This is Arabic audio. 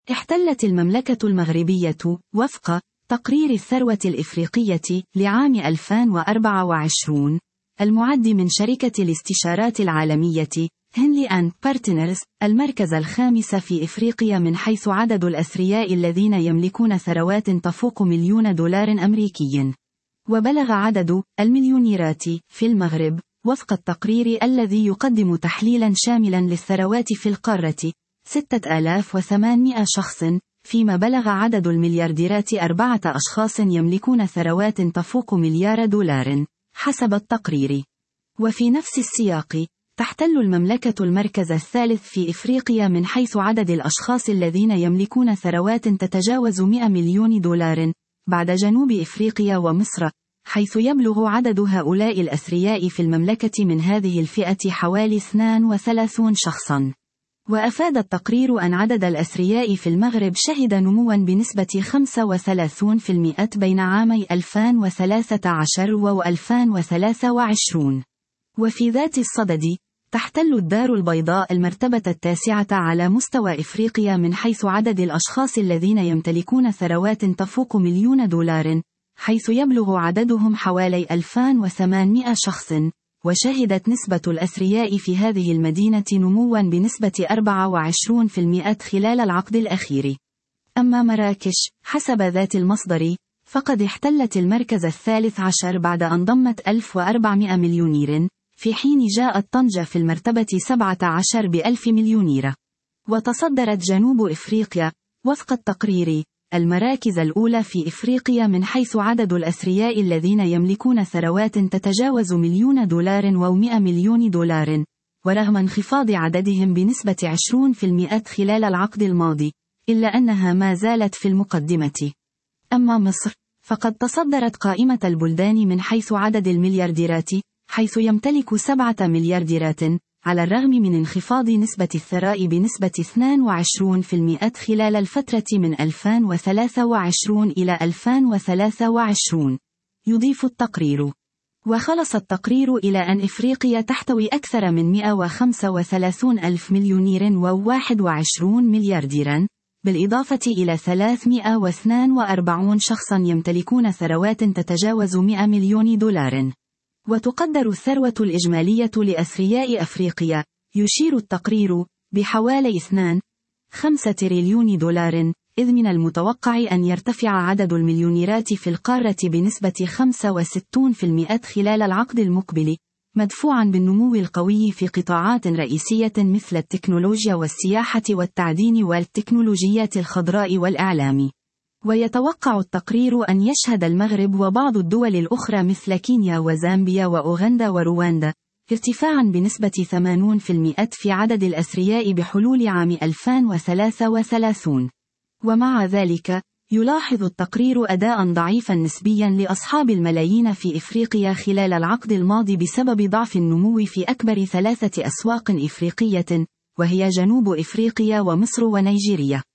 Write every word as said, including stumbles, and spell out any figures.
احتلت المملكة المغربية وفق تقرير الثروة الإفريقية لعام ألفين وأربعة وعشرين المعد من شركة الاستشارات العالمية هنلي أند بارتنرز المركز الخامس في إفريقيا من حيث عدد الأثرياء الذين يملكون ثروات تفوق مليون دولار أمريكي. وبلغ عدد المليونيرات في المغرب وفق التقرير الذي يقدم تحليلا شاملا للثروات في القارة ستة آلاف وثمانمائة شخص، فيما بلغ عدد المليارديرات أربعة أشخاص يملكون ثروات تفوق مليار دولار حسب التقرير. وفي نفس السياق تحتل المملكة المركز الثالث في إفريقيا من حيث عدد الأشخاص الذين يملكون ثروات تتجاوز مئة مليون دولار بعد جنوب إفريقيا ومصر، حيث يبلغ عدد هؤلاء الأثرياء في المملكة من هذه الفئة حوالي اثنين وثلاثين شخصا. وأفاد التقرير أن عدد الأثرياء في المغرب شهد نموا بنسبة خمسة وثلاثين بالمئة بين عامي ألفين وثلاثة عشر و ألفين وثلاثة وعشرين. وفي ذات الصدد تحتل الدار البيضاء المرتبة التاسعة على مستوى إفريقيا من حيث عدد الأشخاص الذين يمتلكون ثروات تفوق مليون دولار، حيث يبلغ عددهم حوالي ألفين وثمانمائة شخص. وشهدت نسبة الأثرياء في هذه المدينة نموا بنسبة أربعة وعشرين بالمئة خلال العقد الأخير. أما مراكش حسب ذات المصدر فقد احتلت المركز الثالث عشر بعد أن ضمت ألف وأربعمائة مليونير، في حين جاءت طنجة في المرتبة سبعة عشر بألف مليونير. وتصدرت جنوب إفريقيا وفق التقرير المراكز الأولى في إفريقيا من حيث عدد الأثرياء الذين يملكون ثروات تتجاوز مليون دولار ومئة مليون دولار، ورغم انخفاض عددهم بنسبة عشرين بالمئة خلال العقد الماضي، إلا أنها ما زالت في المقدمة. أما مصر فقد تصدرت قائمة البلدان من حيث عدد المليارديرات، حيث يمتلك سبعة مليارديرات، على الرغم من انخفاض نسبة الثراء بنسبة اثنين وعشرين بالمئة خلال الفترة من ألفين وثلاثة وعشرين إلى ألفين وثلاثة وعشرين. يضيف التقرير: وخلص التقرير إلى أن إفريقيا تحتوي أكثر من مئة وخمسة وثلاثين ألف مليونير وواحد وعشرين مليارديرا، بالإضافة إلى ثلاثمائة واثنين وأربعين شخصا يمتلكون ثروات تتجاوز مئة مليون دولار. وتقدر الثروة الإجمالية لأثرياء أفريقيا، يشير التقرير، بحوالي اثنين فاصلة خمسة تريليون دولار، إذ من المتوقع أن يرتفع عدد المليونيرات في القارة بنسبة خمسة وستين بالمئة خلال العقد المقبل، مدفوعا بالنمو القوي في قطاعات رئيسية مثل التكنولوجيا والسياحة والتعدين والتكنولوجيات الخضراء والإعلام. ويتوقع التقرير أن يشهد المغرب وبعض الدول الأخرى مثل كينيا وزامبيا وأوغندا ورواندا ارتفاعا بنسبة ثمانين بالمئة في عدد الأثرياء بحلول عام ألفين وثلاثة وثلاثين. ومع ذلك يلاحظ التقرير أداء ضعيفا نسبيا لأصحاب الملايين في إفريقيا خلال العقد الماضي بسبب ضعف النمو في أكبر ثلاثة أسواق إفريقية، وهي جنوب إفريقيا ومصر ونيجيريا.